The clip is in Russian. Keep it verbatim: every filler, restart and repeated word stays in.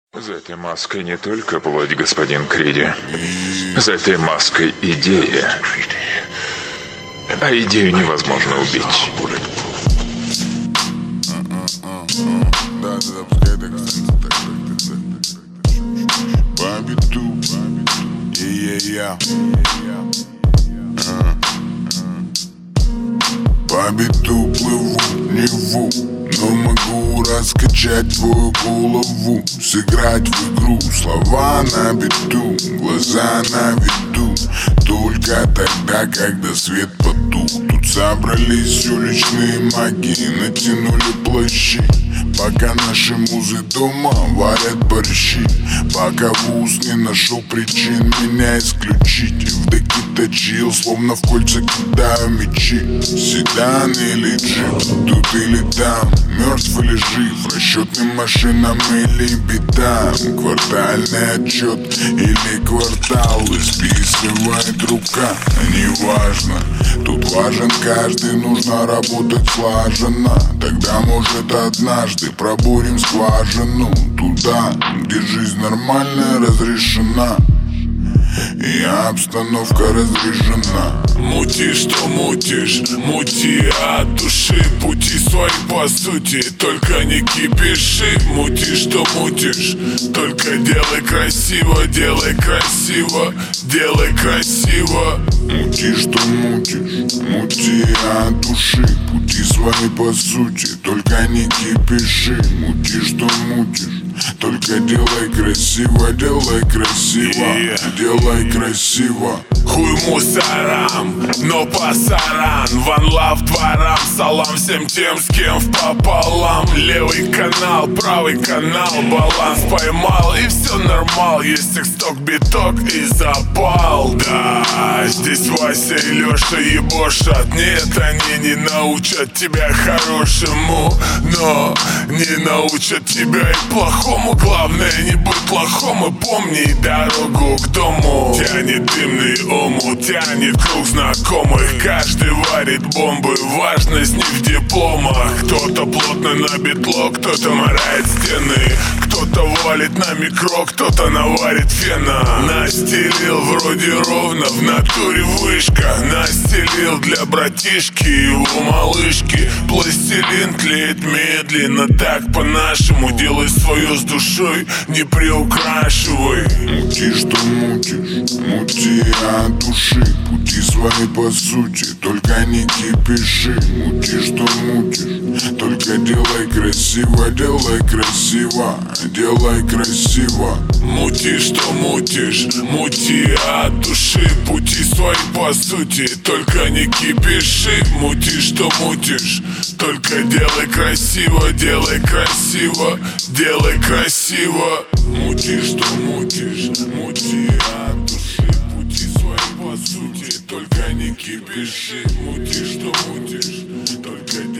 За этой маской не только плоть, господин Криди. За этой маской идея. А идею невозможно убить. Да, да, да, пускай так останется. Бабиту, е-е-я. По биту плыву, Неву, но могу раскачать твою голову, сыграть в игру. Слова на биту, глаза на виду. Только тогда, когда свет потух. Тут собрались уличные маги, натянули плащи. Пока наши музы дома варят борщи. Пока вуз не нашел причин меня исключить. В деки точил, словно в кольца кидаю мечи. Седан или джип, тут или там, мертв или жив, расчетным машинам или битам. Квартальный отчет или квартал исписывает рука. Неважно, тут важен каждый, нужно работать слаженно. Тогда может однажды пробурим скважину туда, где жизнь нормальная разрешена и обстановка разряжена. Мути, что мутишь, мути от души. Пути свои по сути, только не кипиши. Мути, что мутишь, только делай красиво, делай красиво, делай красиво. Мути, что мутишь, мути от души. Пути свои по сути, только не кипиши. Мути, что мутишь, только делай красиво, делай красиво, yeah. делай красиво. Хуй мусорам, но пасаран. Ван лав дворам, салам всем тем, с кем впополам. Левый канал, правый канал, баланс поймал и все нормал. Есть тексток, биток и запал. Да, здесь Вася и Леша ебошат. Нет, они не научат тебя хорошему, но не научат тебя и плохому. Главное не быть плохом и помни дорогу к дому. Тянет дымный омут, тянет круг знакомых. Каждый варит бомбы, важность не в дипломах. Кто-то плотно на битло, кто-то морает стены. Кто-то валит на микро, кто-то наварит фена. Настелил вроде ровно, в натуре вышка. Настелил для братишки и его малышки. Пластилин тлеет медленно, так по-нашему. Делай свое с душой, не приукрашивай. Мути, что мутишь, мути от души. Пути свои по сути, только не кипиши. Мути, что мутишь, только делай красиво, делай красиво, делай красиво. Мути, что мутишь, мути от души. Пути свои по сути, только не кипиши. Мути, что мутишь, только делай красиво, делай красиво, делай красиво. Мути, что мутишь, мути от души. Пути свои по сути, только не кипиши. Мути, что мутишь, только делай